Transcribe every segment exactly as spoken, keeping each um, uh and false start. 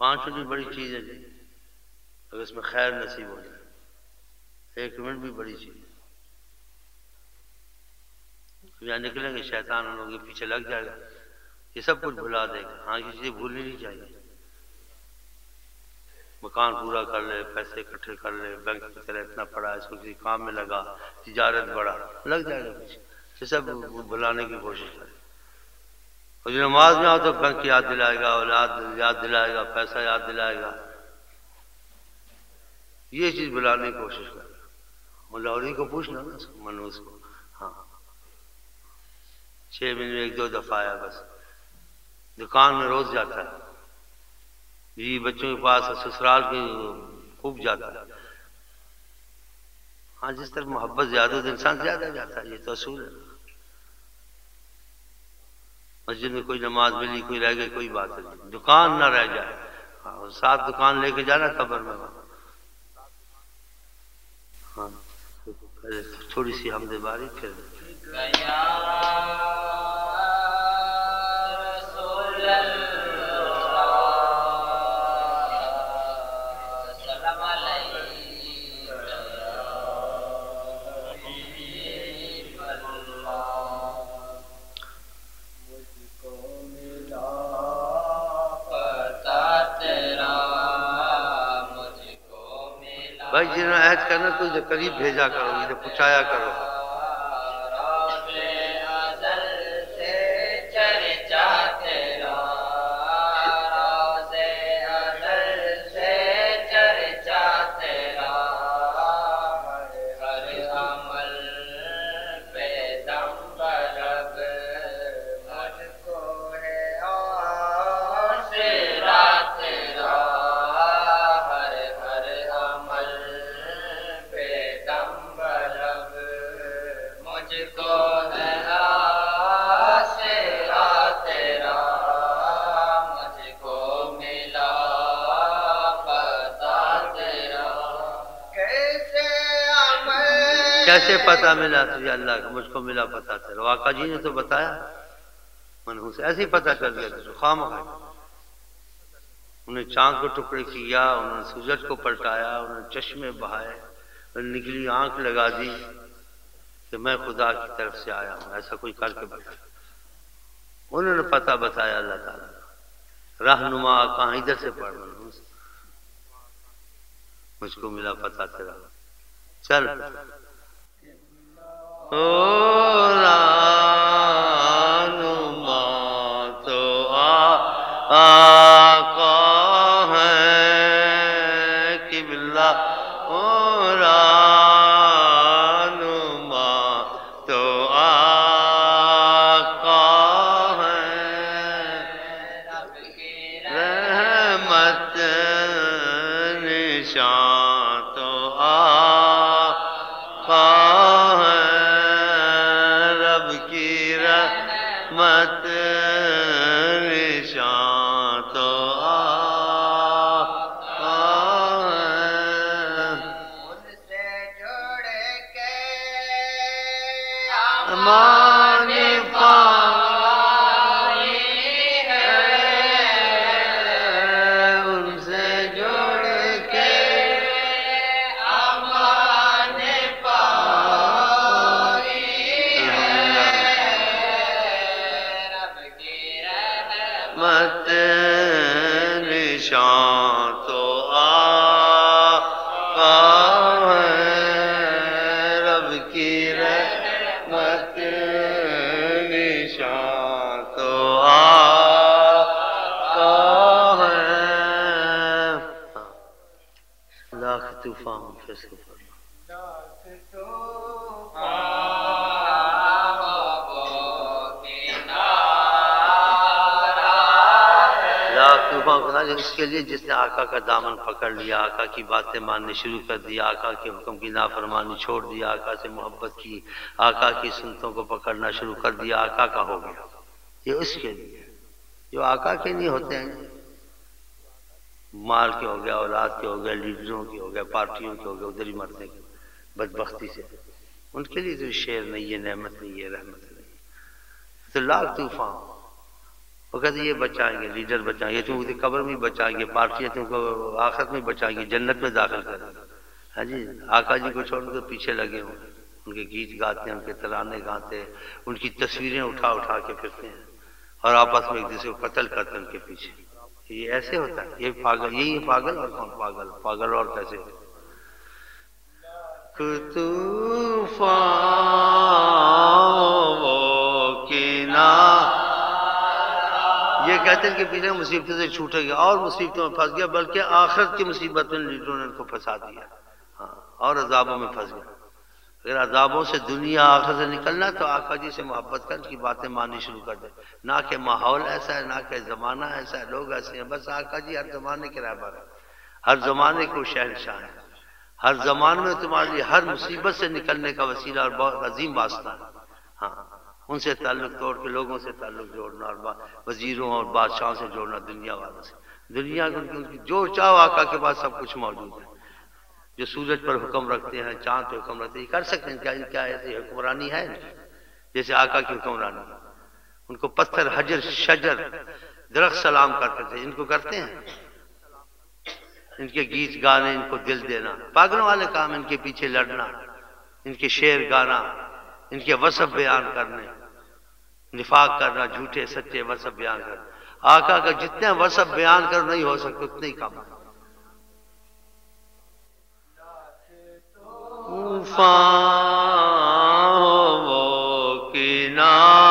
پانچ منٹ بڑی چیز ہے جی، اگر اس میں خیر نصیب ہو جائے، ایک منٹ بھی بڑی چیز ہے۔ یہاں نکلیں گے شیطان ان لوگوں کے پیچھے لگ جائے گا، یہ سب کچھ بھلا دے گا۔ ہاں یہ چیزیں بھولنی نہیں چاہیے، مکان پورا کر لے، پیسے اکٹھے کر لے، بینک کی طرح اتنا پڑا ہے، اس کو کسی کام میں لگا، تجارت بڑھا، لگ جائے گا پیچھے، یہ سب بھلانے کی کوشش کرے۔ اور جو نماز میں آؤ تو بینک یاد دلائے گا، اولاد یاد دلائے گا، پیسہ یاد دلائے گا، یہ چیز بھلانے کی کوشش کرے گا۔ ملاوری کو پوچھنا نا اس کو، منوس کو، ہاں چھ مہینے میں ایک دو دفعہ آیا بس، دکان میں روز جاتا ہے، بیوی بچوں کے پاس سسرال کی خوب جاتا ہے۔ ہاں جس طرح محبت زیادہ تو انسان زیادہ جاتا ہے، یہ تو اصول ہے۔ مسجد میں کوئی نماز ملی، کوئی رہ گئی، کوئی بات نہیں، دکان نہ رہ جائے، ہاں ساتھ دکان لے کے جانا قبر میں۔ ہاں تھوڑی سی حمد باری پھر بھائی جنہوں نے عہد کرنا تو ادھر قریب بھیجا کرو، ادھر پہنچایا کرو۔ کیسے پتہ ملا تجھے اللہ کا؟ مجھ کو ملا پتہ تیرا، آقا جی نے تو بتایا، منحوس ایسے ہی پتہ کر دیا تجھے، خام خواہ۔ انہوں نے چاند کو ٹکڑے کیا، انہوں نے سورج کو پلٹایا، انہوں نے چشمے بہائے، نکلی آنکھ لگا دی کہ میں خدا کی طرف سے آیا ہوں، ایسا کوئی کر کے بتا۔ انہوں نے پتہ بتایا اللہ تعالیٰ، رہنما کہاں ادھر سے پڑھ منحوس، مجھ کو ملا پتہ تیرا، چل رہنما تو آقا ہے قبلہ، رہنما تو آقا ہے، رحمت نشان تو آقا مت نشان تو آقا ہے، ان سے جڑ کے امان پائی ہے، ان سے جڑ کے امان پائی مت نشان تو آقا ہے، رب کی رحمت نشان تو آقا ہے۔ لاکھ طوفان فیصلہ اس کے لیے جس نے آقا کا دامن پکڑ لیا، آقا کی باتیں ماننی شروع کر دی، آقا کے حکم کی نافرمانی چھوڑ دیا، آقا سے محبت کی، آقا کی سنتوں کو پکڑنا شروع کر دیا، آقا کا ہو گیا۔ یہ اس کے لیے جو آقا کے نہیں ہوتے ہیں، مال کے ہو گیا، اولاد کے ہو گیا، لیڈروں کے ہو گیا، پارٹیوں کے ہو گیا، ادھر ہی مرتے ہیں بدبختی سے، ان کے لیے تو شعر نہیں ہے، نعمت نہیں ہے، رحمت نہیں ہے۔ تو لاکھ طوفان وہ کہتے ہیں یہ بچائیں گے، لیڈر بچائیں گے، تم کو قبر میں بچائیں گے، پارٹیاں تم کو آخرت میں بچائیں گے، جنت میں داخل کریں گے۔ ہاں جی، آقا جی کو چھوڑ کے پیچھے لگے ہوں، ان کے گیت گاتے ہیں، ان کے ترانے گاتے ہیں، ان کی تصویریں اٹھا اٹھا کے پھرتے ہیں اور آپس میں ایک دوسرے کو قتل کرتے ہیں ان کے پیچھے۔ یہ ایسے ہوتا ہے، یہ پاگل، یہی پاگل اور کون پاگل؟ پاگل اور کیسے ہوتا ہے؟ طوفان وہ کنارہ، یہ کہتے ہیں کہ پیچھے مصیبتوں سے چھوٹے گیا اور مصیبتوں میں پھنس گیا، بلکہ آخرت کی مصیبت میں لیڈروں نے ان کو پھنسا دیا، ہاں، اور عذابوں میں پھنس گیا۔ اگر عذابوں سے دنیا آخرت سے نکلنا تو آقا جی سے محبت کر کی باتیں ماننی شروع کر دے، نہ کہ ماحول ایسا ہے، نہ کہ زمانہ ایسا ہے، لوگ ایسے ہیں، بس آقا جی ہر زمانے کے رہبر ہیں، ہر زمانے کو شہنشاہ ہیں، ہر زمان میں تمہارے لیے ہر مصیبت سے نکلنے کا وسیلہ اور بہت عظیم واسطہ ہے۔ ہاں، ان سے تعلق توڑ کے لوگوں سے تعلق جوڑنا اور وزیروں اور بادشاہوں سے جوڑنا، دنیا والوں سے، دنیا کی جو چاہو آقا کے پاس سب کچھ موجود ہے۔ جو سورج پر حکم رکھتے ہیں، چاند پہ حکم رکھتے ہیں، یہ کر سکتے ہیں کیا؟ کیا ایسی حکمرانی ہے جیسے آقا کی حکمرانی؟ ان کو پتھر، حجر، شجر، درخت سلام کرتے تھے، ان کو کرتے ہیں؟ ان کے گیت گانے، ان کو دل دینا، پاگلوں والے کام، ان کے پیچھے لڑنا، ان کے شعر گانا، ان کے وصف بیان کرنے، نفاق کرنا، جھوٹے سچے وصف بیان کرنا۔ آقا کا جتنے وصف بیان کر نہیں ہو سکتے اتنے ہی کم۔ طوفان وہ کنارہ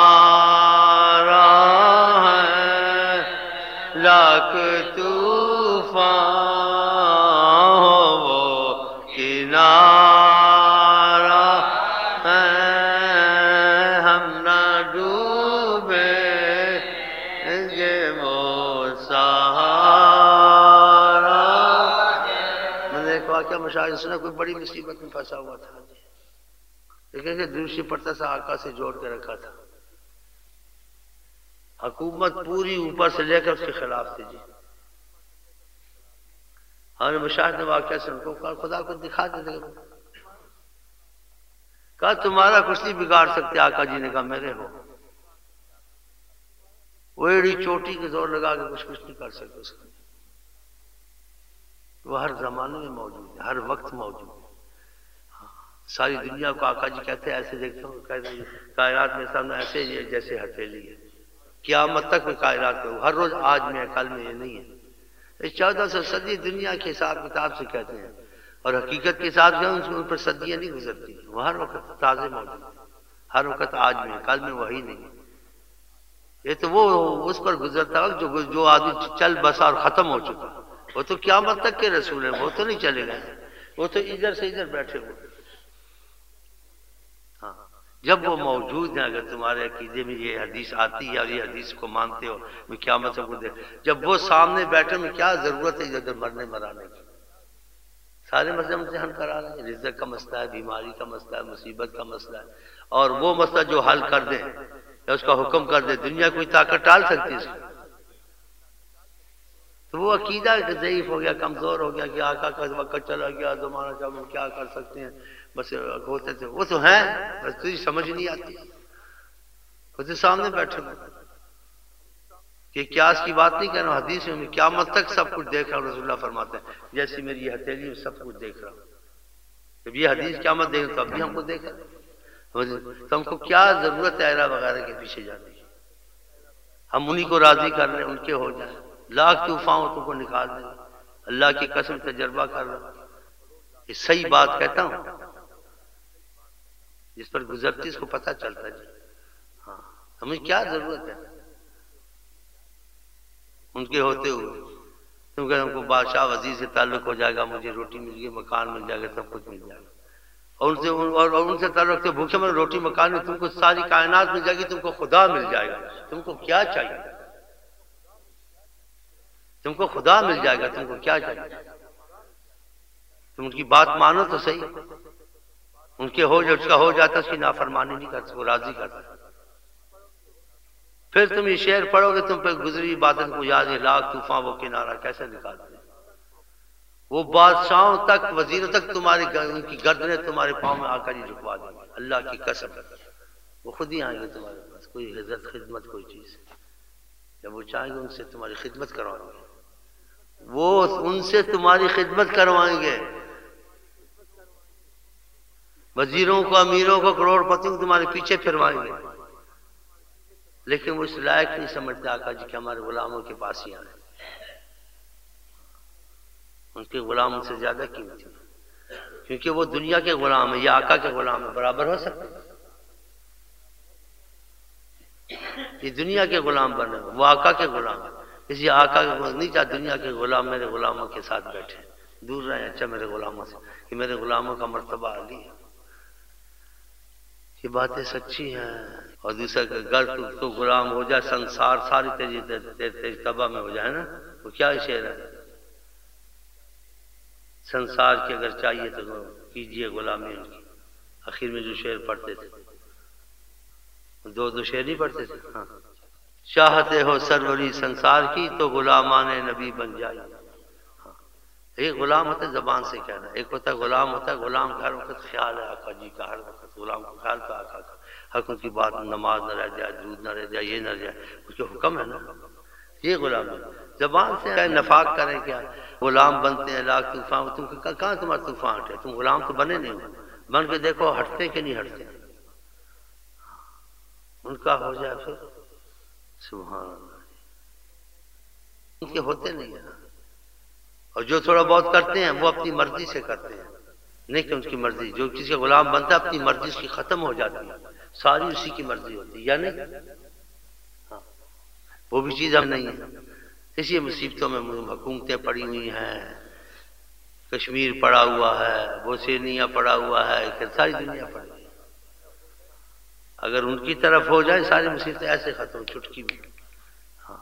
ہے، لاکھ طوفان مشاہد سنا، کوئی بڑی مصیبت میں پھنسا ہوا تھا، لیکن کہ دوسری پڑتا سا آقا سے جوڑ کے رکھا تھا، حکومت پوری اوپر سے لے کر اس کے خلاف تھی جی۔ ہمارے مشاہد نے واقعہ سے ان کو کہا خدا کو دکھا دے دے، کہا تمہارا کچھ نہیں بگاڑ سکتے۔ آقا جی نے کہا میرے ہو، وہ ایڑی چوٹی کے زور لگا کے کچھ کچھ نہیں کر سکتے اس کو، وہ ہر زمانے میں موجود ہے، ہر وقت موجود ہے۔ ساری دنیا کو آقا جی کہتے ہیں ایسے دیکھتے ہو، کائنات میں سامنے ایسے ہی ہے جیسے ہتھیلی ہے، قیامت تک میں کائنات میں ہر روز آج میں ہے کل میں یہ نہیں ہے۔ اس چودہ سو صدی دنیا کے حساب کتاب سے کہتے ہیں، اور حقیقت کے ساتھ جو ان پر صدیاں نہیں گزرتی، وہ ہر وقت تازے موجود ہے، ہر وقت آج میں ہے کل میں وہی نہیں ہے۔ یہ تو وہ اس پر گزرتا وقت جو جو آدمی چل بسا اور ختم ہو چکا، وہ تو قیامت تک کے رسول ہیں، وہ تو نہیں چلے گئے، وہ تو ادھر سے ادھر بیٹھے ہوئے۔ ہاں، جب وہ موجود ہیں، اگر تمہارے عقیدے میں یہ حدیث آتی ہے اور یہ حدیث کو مانتے ہو، میں قیامت سے دے، جب وہ سامنے بیٹھے میں کیا ضرورت ہے ادھر مرنے مرانے کی؟ سارے مسئلے ہم سے حل کرا رہے ہیں، رزق کا مسئلہ ہے، بیماری کا مسئلہ ہے، مصیبت کا مسئلہ ہے، اور وہ مسئلہ جو حل کر دیں یا اس کا حکم کر دے، دنیا کوئی طاقت ٹال سکتی ہے اس کو؟ تو وہ عقیدہ ضعیف ہو گیا، کمزور ہو گیا کہ آقا کا وقت چلا گیا، زمانہ کا ہم کیا کر سکتے ہیں، بس ہوتے تھے، وہ تو ہیں، بس تجھے سمجھ نہیں آتی، وہ تو سامنے بیٹھے ہوئے کہ قیاس کی بات نہیں کہنا، حدیث میں قیامت تک سب کچھ دیکھ رہا ہوں، رسول اللہ فرماتے ہیں جیسی میری ہتھیلی میں سب کچھ دیکھ رہا ہوں۔ جب یہ حدیث قیامت دیکھ تو اب بھی ہم کو دیکھ رہے، تو ہم کو کیا ضرورت ہے ایرا وغیرہ کے پیچھے جانے کی؟ ہم انہی کو راضی کر رہے ہیں، ان کے ہو جائیں، لاکھ طوفان تم کو نکال دیں، اللہ کی قسم تجربہ کر رہا ہوں، یہ صحیح بات کہتا ہوں، جس پر گزرتی اس کو پتہ چلتا ہے جی۔ ہاں، ہمیں کیا ضرورت ہے ان کے ہوتے ہوئے؟ تم کہ ہم کو بادشاہ وزیر سے تعلق ہو جائے گا، مجھے روٹی مل گئی، مکان مل جائے گا، سب کچھ مل جائے گا، اور ان سے اور ان سے تعلق رکھتے بھوکے میں روٹی مکان میں تم کو ساری کائنات مل جائے گی، تم کو خدا مل جائے گا، تم کو کیا چاہیے؟ تم کو خدا مل جائے گا، تم کو کیا چاہیے؟ تم ان کی بات مانو تو صحیح، ان کے ہو جو اس کا ہو جاتا اس کی نافرمانی نہیں کرتے، وہ راضی کرتے۔ پھر تم یہ شعر پڑھو گے، تم پہ گزری عبادت کو یاد ہے، لاکھ طوفان وہ کنارہ کیسے نکالتے ہیں، وہ بادشاہوں تک، وزیروں تک تمہاری ان کی گردنیں تمہارے پاؤں میں آ کر ہی جھکوا دیں گے، اللہ کی قسم، وہ خود ہی آئیں گے تمہارے پاس، کوئی عزت خدمت کوئی چیز۔ جب وہ چاہیں گے ان سے تمہاری خدمت کروائیں گے، وہ ان سے تمہاری خدمت کروائیں گے، وزیروں کو، امیروں کو، کروڑ پتیوں کو تمہارے پیچھے پھروائیں گے، لیکن وہ اس لائق نہیں سمجھتے آقا جی کہ ہمارے غلاموں کے پاس ہی آئے، ان کے غلام ان سے زیادہ قیمتی ہیں، کیونکہ وہ دنیا کے غلام ہیں، یہ آقا کے غلام ہیں، برابر ہو سکتے ہیں؟ یہ دنیا کے غلام بنے، وہ آقا کے غلام ہیں، کسی آقا کے غلام نہیں چاہتا دنیا کے غلام میرے غلاموں کے ساتھ بیٹھے، دور رہیں اچھا میرے غلاموں سے، کہ میرے غلاموں کا مرتبہ عالی ہے، یہ باتیں سچی ہیں۔ اور دوسرا کہ گر تو, تو غلام ہو جائے سنسار ساری تیری تیری تباہ میں ہو جائے نا، وہ کیا شعر ہے، سنسار کی اگر چاہیے تو کیجئے غلامی ان کی، آخر میں جو شعر پڑھتے تھے دو دو شعر نہیں پڑھتے تھے، ہاں، چاہتے ہو سروری سنسار کی تو غلامان نبی بن جائے، ایک غلام ہوتا ہے زبان سے کہنا، ایک ہوتا ہے غلام ہوتا ہے غلام کا ہر وقت خیال ہے آقا جی کا، ہر وقت غلام کو خیال کا آقا کا، حق ان کی بات نماز نہ رہ جائے، دودھ نہ رہ جائے، یہ نہ رہ جائے، اس کے حکم ہے نا، یہ غلام ہے، زبان سے نفاق کریں کیا، غلام بنتے ہیں لاکھ طوفان، تم کہاں تمہارا طوفان ہٹے، تم غلام تو بنے نہیں ہو، بن کے دیکھو ہٹتے کہ نہیں ہٹتے، ان کا ہو جائے پھر سبحان اللہ، ان کے ہوتے نہیں ہیں، اور جو تھوڑا بہت کرتے ہیں وہ اپنی مرضی سے کرتے ہیں، نہیں کہ ان کی مرضی، جو کسی کا غلام بنتا ہے اپنی مرضی اس کی ختم ہو جاتی ہے، ساری اسی کی مرضی ہوتی ہے، یا نہیں؟ ہاں، وہ بھی چیز ہم نہیں ہے، اسی مصیبتوں میں حکومتیں پڑی ہوئی ہیں، کشمیر پڑا ہوا ہے، بوسینیا پڑا ہوا ہے، کہ ساری دنیا پڑی ہوئی ہے، اگر ان کی طرف ہو جائے ساری مصیبتیں ایسے ختم چٹکی میں، ہاں،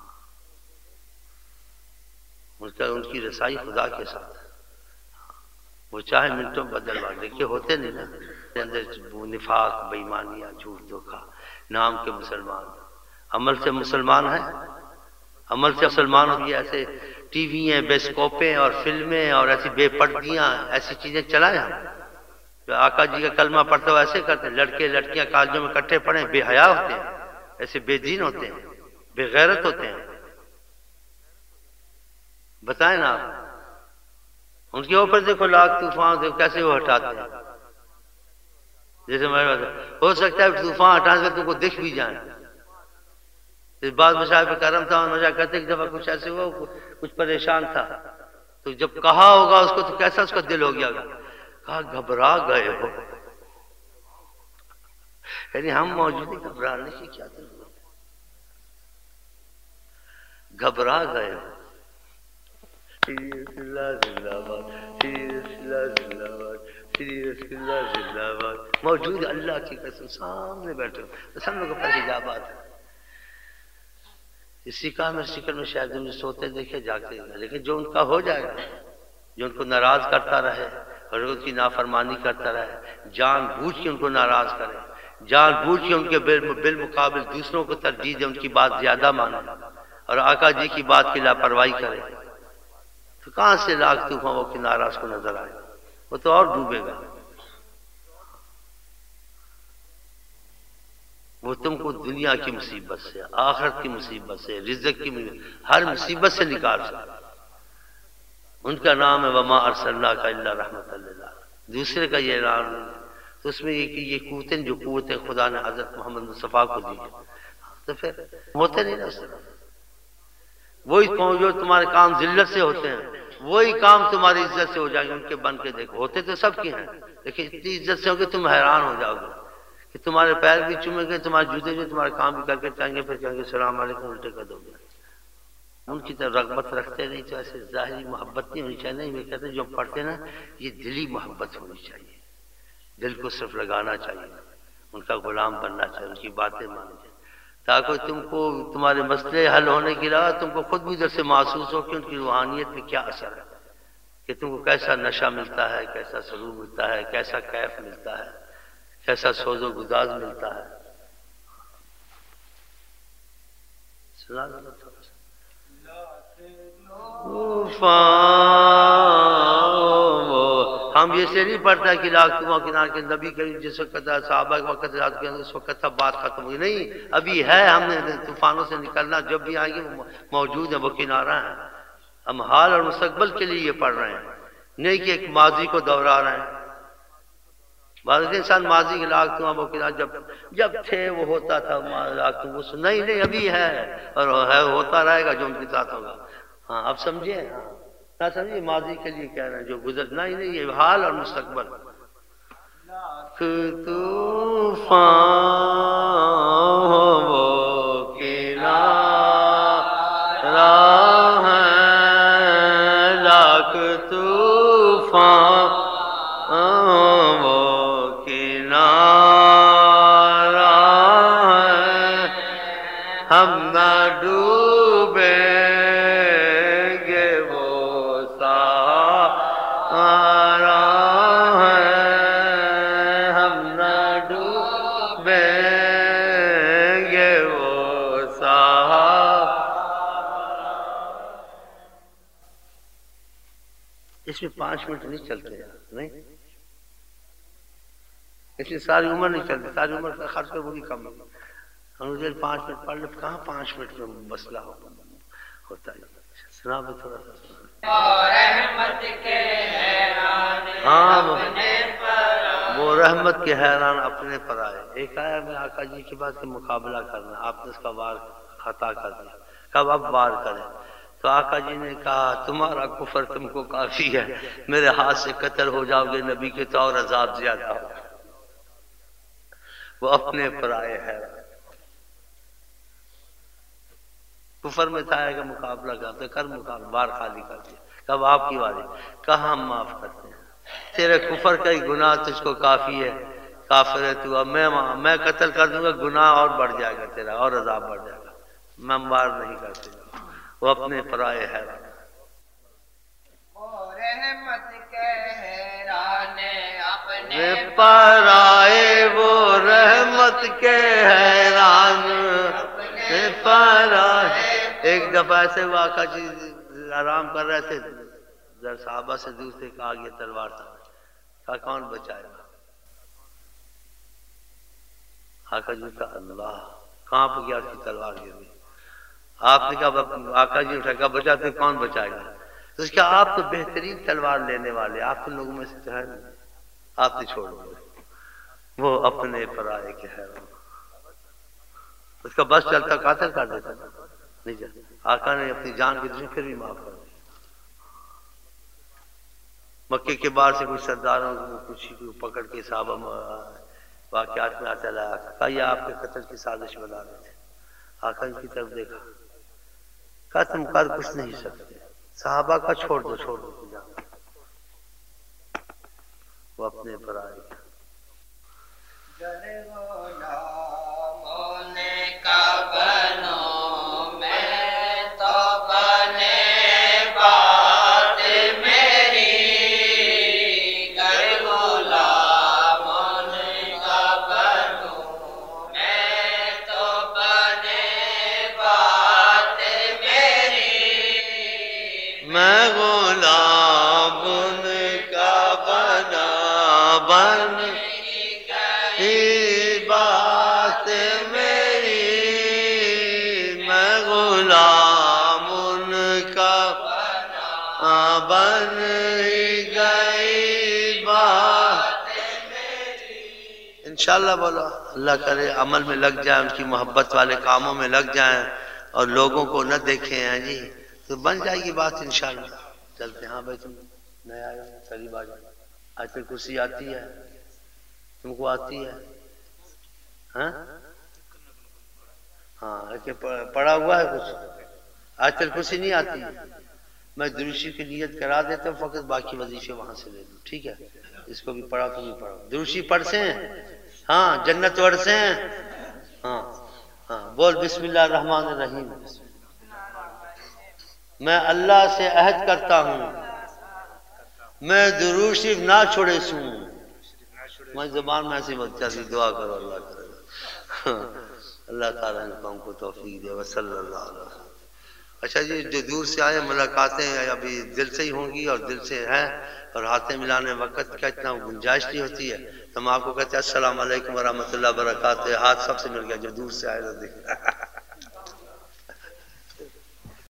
ان کی رسائی خدا کے ساتھ، وہ چاہے منٹوں بدلوا دے، کہ ہوتے نہیں نا اندر نفاق، بے ایمانیاں، جھوٹ دھوکہ، نام کے مسلمان، عمل سے مسلمان ہیں، عمل سے مسلمان ہوتی ہے، ایسے ٹی وی ہیں، بیسکوپیں اور فلمیں اور ایسی بے پردگیاں، ایسی چیزیں چلائیں ہم، جو آقا جی کا کلمہ پڑھتے ہو ایسے کرتے ہیں، لڑکے لڑکیاں کالجوں میں کٹھے پڑھیں، بے حیا ہوتے ہیں، ایسے بے دین ہوتے ہیں، بے غیرت ہوتے ہیں، بتائیں نا آپ، ان کے اوپر دیکھو لاکھ طوفان، دیکھو کیسے وہ ہٹاتے ہیں، جیسے ہو سکتا ہے طوفان ہٹانے سے تم کو دکھ بھی جائیں، اس بات مشاہد پہ کرم تھا، مشاہد کہتے ایک دفعہ کچھ ایسے ہوا، کچھ پریشان تھا، تو جب کہا ہوگا اس کو تو کیسا اس کا دل ہو گیا، کہا گھبرا گئے ہو، یعنی ہم موجود ہیں، گھبرانے کی کیا ضرورت ہے، گھبرا گئے ہو، شری رسول اللہ زندہ باد، شری رسول اللہ زندہ باد، شری رسول اللہ زندہ باد، موجود اللہ کی قسم سامنے بیٹھے ہو، سب لوگوں پر حجابات ہیں، اسی کا میں شکل میں شاید انہیں سوتے دیکھے جاگتے ہیں، لیکن جو ان کا ہو جائے گا، جو ان کو ناراض کرتا رہے اور ان کی نافرمانی کرتا رہے، جان بوجھ کے ان کو ناراض کرے، جان بوجھ کے ان کے بالمقابل دوسروں کو ترجیح دے، ان کی بات زیادہ مانے اور آقا جی کی بات کی لاپرواہی کرے، تو کہاں سے لاکھ طوفان وہ کنارہ اس کو نظر آئے، وہ تو اور ڈوبے گا، وہ تم کو دنیا کی مصیبت سے، آخرت کی مصیبت سے، رزق کی مصیبت، ہر مصیبت سے نکال سکتا، ان کا نام ہے وما ارسلناک الا رحمۃ للعالمین، دوسرے کا یہ اعلان نہیں ہے، تو اس میں یہ کہ یہ قوتیں جو قوتیں خدا نے حضرت محمد مصطفیٰ کو دی ہیں، تو پھر ہوتے نہیں نا اس طرح، وہی جو تمہارے کام ذلت سے ہوتے ہیں وہی کام تمہاری عزت سے ہو جائیں گے، ان کے بن کے دیکھو، ہوتے تو سب کے ہیں لیکن اتنی عزت سے ہوں گے تم حیران ہو جاؤ گے کہ تمہارے پیر بھی چومیں گے، تمہارے جوتے جو تمہارے کام بھی کر کے چاہیں گے، پھر کہیں گے السلام علیکم الٹے کر دو گے، ان کی طرف رغبت رکھتے نہیں، تو ایسے ظاہری محبت نہیں ہونی چاہیے، نہیں میں کہتے ہیں جو پڑھتے نا یہ دلی محبت ہونی چاہیے، دل کو صرف لگانا چاہیے، ان کا غلام بننا چاہیے، ان کی باتیں ماننی چاہیے، تاکہ تم کو تمہارے مسئلے حل ہونے کے علاوہ تم کو خود بھی ادھر سے محسوس ہو کہ ان کی روحانیت میں کیا اثر ہے، کہ تم کو کیسا نشہ ملتا ہے، کیسا سرور ملتا ہے، کیسا کیف ملتا ہے، کیسا سوز و گداز ملتا ہے، ہم یہ سے نہیں پڑھتا کہ لاکھ تمہاں کنار کے نبی کریم جس وقت صحابہ کے وقت رات کے اندر اس وقت تب بات ختم ہوئی نہیں، ابھی ہے، ہم نے طوفانوں سے نکلنا، جب بھی آئیں گے وہ موجود ہے، وہ کنارہ ہیں. ہم حال اور مستقبل کے لیے یہ پڑھ رہے ہیں، نہیں کہ ایک ماضی کو دوہرا رہے ہیں. بعض انسان ماضی کے لاکھ تمہاں وہ کنار جب جب تھے وہ ہوتا تھا لاکھ تم اس نہیں نہیں ابھی ہے اور ہے ہوتا رہے گا جو ان کے ساتھ ہوگا. ہاں اب سمجھے، نہ سمجھے ماضی کے لیے کہہ رہے ہیں جو گزرنا ہی نہیں، یہ حال اور مستقبل. طوفان وہ کنارہ ہے، لاکھ طوفان وہ کنارہ ہے، ہم نہ ڈوبیں گے وہ سہارا ہے، ہم نہ ڈوبیں گے وہ سہارا. اس میں پانچ منٹ نہیں چلتے یار، نہیں اس لیے ساری عمر نہیں چلتی، ساری عمر کا خرچ وہ بھی کم ہے. ہم مجھے پانچ منٹ پڑھ لیں، کہاں پانچ منٹ میں مسئلہ ہوتا ہے. سنا بھی تھوڑا سا. ہاں وہ رحمت کے حیران اپنے پر آئے. ایک آیا میں آقا جی کی بات کے مقابلہ کرنا، آپ نے اس کا وار خطا کر دیا، کب اب وار کریں؟ تو آقا جی نے کہا تمہارا کفر تم کو کافی ہے، میرے ہاتھ سے قتل ہو جاؤ گے نبی کے تو اور عذاب زیادہ ہو. وہ اپنے پر آئے حیران. کفر میں تھا کہ مقابلہ کرتے کر مقابلہ بار خالی کر دیا. کب آپ کی واری؟ کہاں ہم معاف کرتے ہیں، تیرے کفر کا ہی گناہ تجھ کو کافی ہے، کافر ہے تو. اب میں میں قتل کر دوں گا، گناہ اور بڑھ جائے گا تیرا، اور عذاب بڑھ جائے گا. میں مار نہیں کرتے. وہ اپنے پر آئے حیران. اپنے پر آئے وہ رحمت کے حیران، اپنے پر آئے. ایک دفعہ ایسے وہ آقا جی آرام کر رہے تھے، ذرا صحابہ سے دور سے کہا یہ تلوار تھا، کہا کون بچائے گا؟ آقا جی کا اللہ کہاں پہ گیا، اس کی تلوار گر گئی. آپ نے کہا آقا جی اٹھا، کہا بچاتے کون بچائے گا؟ تو اس کا آپ تو بہترین تلوار لینے والے، آپ تو لوگوں میں سے تو ہے نہیں، آپ نے چھوڑ دیا. وہ اپنے پر آئے کہ حیران. اس کا بس چلتا قاتل کر دیتا نہیں جاتا. آقا نے اپنی جان کی دشمن پھر بھی معاف کر دی. مکے کے باہر سے کچھ سرداروں کو کچھ پکڑ کے صحابہ واقعات میں آتا رہا، کہا یہ آپ کے قتل کی سازش بنا رہے تھے. آقا ان کی طرف دیکھا، کہا تم کر کچھ نہیں سکتے، صحابہ کا چھوڑ دو چھوڑ دو جان. وہ اپنے پر آئے گا. میں غلام ان کا بنا بن ہی بات میری، میں غلام ان کا بن ہی گئی بات میری. انشاءاللہ بولو اللہ کرے عمل میں لگ جائیں، ان کی محبت والے کاموں میں لگ جائیں اور لوگوں کو نہ دیکھیں ہیں جی، تو بن جائے گی بات انشاءاللہ. چلتے ہاں بھائی تم نیا آئے قریب آ جاؤ. آج تک کرسی آتی ہے تم کو؟ آتی ہے ہاں ہاں لیکن پڑا ہوا ہے کچھ. آج تک کرسی نہیں آتی. میں دروشی کی نیت کرا دیتا ہوں، فقط باقی وظیفے وہاں سے لے لوں. ٹھیک ہے، اس کو بھی پڑھا تو نہیں پڑھا. دروشی پڑھ سے ہاں جنت وڑ سے ہاں ہاں. بول بسم اللہ الرحمن الرحیم. میں اللہ سے عہد کرتا ہوں میں درود شریف نہ چھوڑے سوں. میں زبان میں ایسی بات چاہتی، دعا کرو اللہ کرے. اللہ تعالیٰ ان قوم کو توفیق دے. وصلی اللہ علیہ وسلم. اچھا جی جو دور سے آئے ملاقاتیں ابھی دل سے ہی ہوں گی اور دل سے ہیں اور ہاتھیں ملانے وقت کیا اتنا گنجائش نہیں ہوتی ہے تو ہم آپ کو کہتے ہیں السلام علیکم ورحمۃ اللہ وبرکاتہ، ہاتھ سب سے مل گیا جو دور سے آئے تو دیکھ